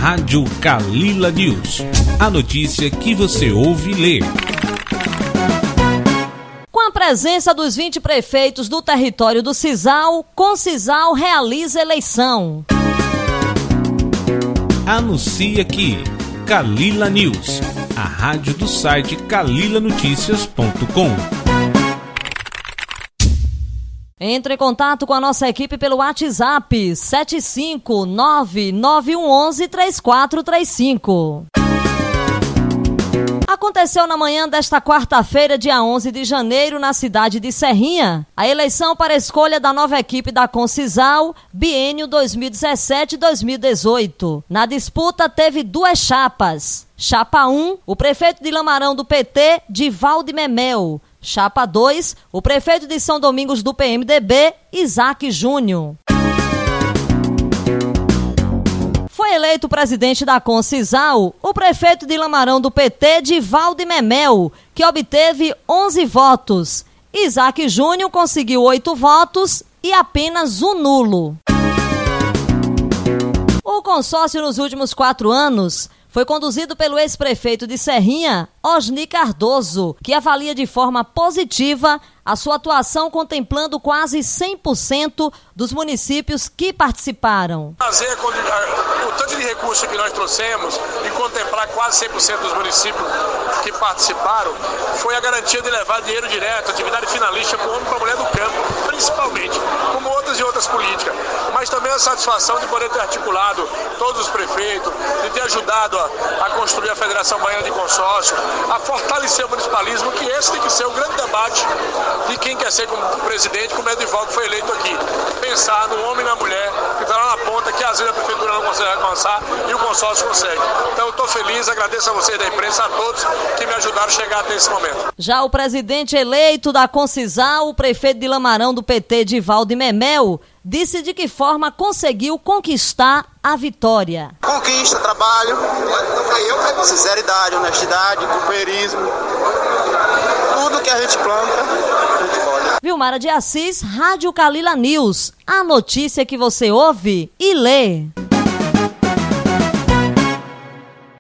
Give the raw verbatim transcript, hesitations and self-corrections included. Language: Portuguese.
Rádio Kalila News. A notícia que você ouve e lê. Com a presença dos vinte prefeitos do território do Cisal, Concisal realiza eleição. Anuncia aqui, Kalila News, a rádio do site kalila noticias ponto com. Entre em contato com a nossa equipe pelo WhatsApp sete cinco nove nove um um um três quatro três cinco. Aconteceu na manhã desta quarta-feira, dia onze de janeiro, na cidade de Serrinha, a eleição para a escolha da nova equipe da Concisal, biênio dois mil e dezessete a dois mil e dezoito. Na disputa teve duas chapas. Chapa um, o prefeito de Lamarão do P T, Divaldo Memel. Chapa dois, o prefeito de São Domingos do P M D B, Isaac Júnior. Foi eleito presidente da Concisal o prefeito de Lamarão do P T, Divaldo Memel, que obteve onze votos. Isaac Júnior conseguiu oito votos e apenas um nulo. O consórcio nos últimos quatro anos foi conduzido pelo ex-prefeito de Serrinha, Osni Cardoso, que avalia de forma positiva a sua atuação, contemplando quase cem por cento dos municípios que participaram. Fazer o tanto de recursos que nós trouxemos e contemplar quase cem por cento dos municípios que participaram foi a garantia de levar dinheiro direto, atividade finalista para o homem e para a mulher do campo, principalmente, como outras e outras políticas. Mas também a satisfação de poder ter articulado todos os prefeitos, de ter ajudado a, a construir a Federação Baiana de Consórcio, a fortalecer o municipalismo, que esse tem que ser o grande debate de quem quer ser como presidente, como Edivaldo que foi eleito aqui. Pensar no homem e na mulher que está lá na ponta, que às vezes a prefeitura não consegue alcançar e o consórcio consegue. Então eu estou feliz, agradeço a vocês da imprensa, a todos que me ajudaram a chegar até esse momento. Já o presidente eleito da Concisal, o prefeito de Lamarão do P T, Divaldo Memel, disse de que forma conseguiu conquistar a vitória. Conquista, trabalho, sinceridade, honestidade, companheirismo, tudo que a gente planta, a gente colhe. Vilmara de Assis, Rádio Kalila News, a notícia que você ouve e lê.